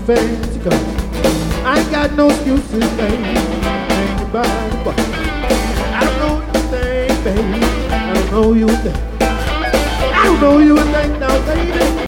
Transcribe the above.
fancy car. I ain't got no excuses, baby. Anybody but I don't know you think, baby. I don't know you think. I don't know you think now, baby.